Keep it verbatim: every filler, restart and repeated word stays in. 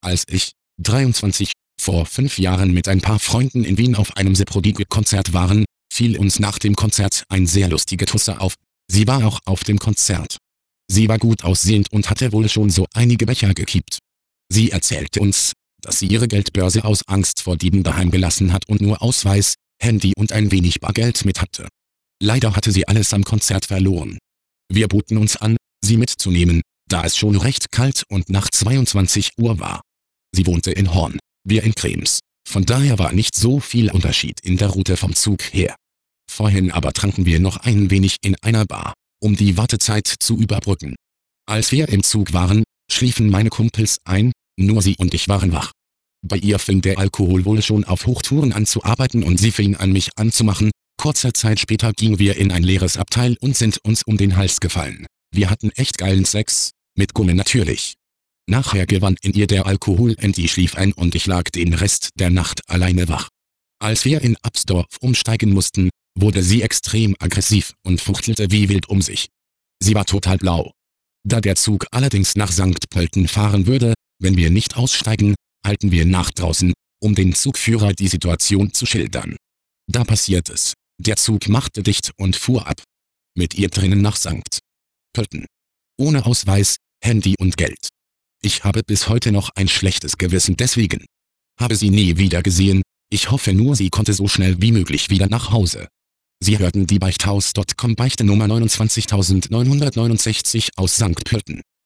Als ich, dreiundzwanzig, vor fünf Jahren mit ein paar Freunden in Wien auf einem Seprodigue-Konzert waren, fiel uns nach dem Konzert ein sehr lustige Tusse auf. Sie war auch auf dem Konzert. Sie war gut aussehend und hatte wohl schon so einige Becher gekippt. Sie erzählte uns, dass sie ihre Geldbörse aus Angst vor Dieben daheim gelassen hat und nur Ausweis, Handy und ein wenig Bargeld mit hatte. Leider hatte sie alles am Konzert verloren. Wir boten uns an, sie mitzunehmen, da es schon recht kalt und nach zweiundzwanzig Uhr war. Sie wohnte in Horn, wir in Krems, von daher war nicht so viel Unterschied in der Route vom Zug her. Vorhin aber tranken wir noch ein wenig in einer Bar, um die Wartezeit zu überbrücken. Als wir im Zug waren, schliefen meine Kumpels ein, nur sie und ich waren wach. Bei ihr fing der Alkohol wohl schon auf Hochtouren an zu arbeiten und sie fing an mich anzumachen. Kurze Zeit später gingen wir in ein leeres Abteil und sind uns um den Hals gefallen. Wir hatten echt geilen Sex, mit Gummi natürlich. Nachher gewann in ihr der Alkohol und sie schlief ein und ich lag den Rest der Nacht alleine wach. Als wir in Absdorf umsteigen mussten, wurde sie extrem aggressiv und fuchtelte wie wild um sich. Sie war total blau. Da der Zug allerdings nach Sankt Pölten fahren würde, wenn wir nicht aussteigen, halten wir nach draußen, um den Zugführer die Situation zu schildern. Da passiert es. Der Zug machte dicht und fuhr ab. Mit ihr drinnen nach Sankt Pölten. Ohne Ausweis, Handy und Geld. Ich habe bis heute noch ein schlechtes Gewissen deswegen. Habe sie nie wieder gesehen, ich hoffe nur sie konnte so schnell wie möglich wieder nach Hause. Sie hörten die Beichthaus Punkt com Beichte Nummer neunundzwanzigtausendneunhundertneunundsechzig aus Sankt Pölten.